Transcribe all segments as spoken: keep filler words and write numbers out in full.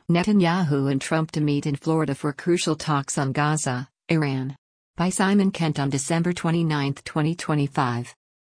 Netanyahu and Trump to meet in Florida for crucial talks on Gaza, Iran. By Simon Kent on December twenty-ninth, twenty twenty-five.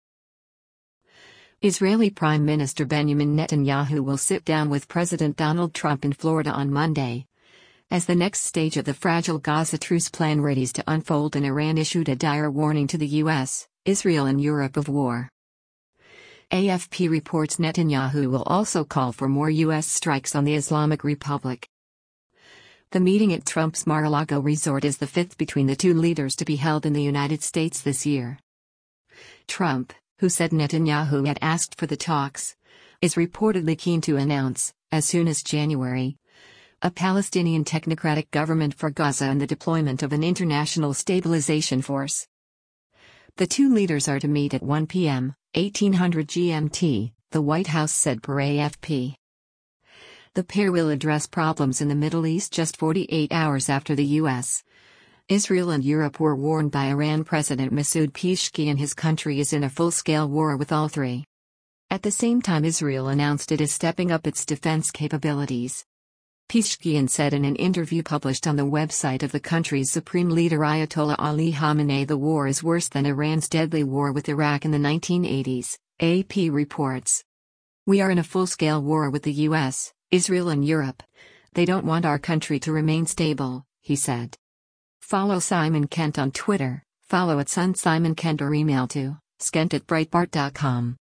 Israeli Prime Minister Benjamin Netanyahu will sit down with President Donald Trump in Florida on Monday. As the next stage of the fragile Gaza truce plan readies to unfold, and Iran issued a dire warning to the U S, Israel and Europe of war. A F P reports Netanyahu will also call for more U S strikes on the Islamic Republic. The meeting at Trump's Mar-a-Lago resort is the fifth between the two leaders to be held in the United States this year. Trump, who said Netanyahu had asked for the talks, is reportedly keen to announce, as soon as January, a Palestinian technocratic government for Gaza and the deployment of an international stabilization force. The two leaders are to meet at one p m, eighteen hundred G M T, the White House said per A F P. The pair will address problems in the Middle East just forty-eight hours after the U S, Israel and Europe were warned by Iran President Masoud Pezeshkian his country is in a full-scale war with all three. At the same time, Israel announced it is stepping up its defense capabilities. Pezeshkian said in an interview published on the website of the country's supreme leader Ayatollah Ali Khamenei, the war is worse than Iran's deadly war with Iraq in the nineteen eighties, A P reports. We are in a full-scale war with the U S, Israel and Europe. They don't want our country to remain stable, he said. Follow Simon Kent on Twitter, follow at Sun Simon Kent or email to skent at breitbart dot com.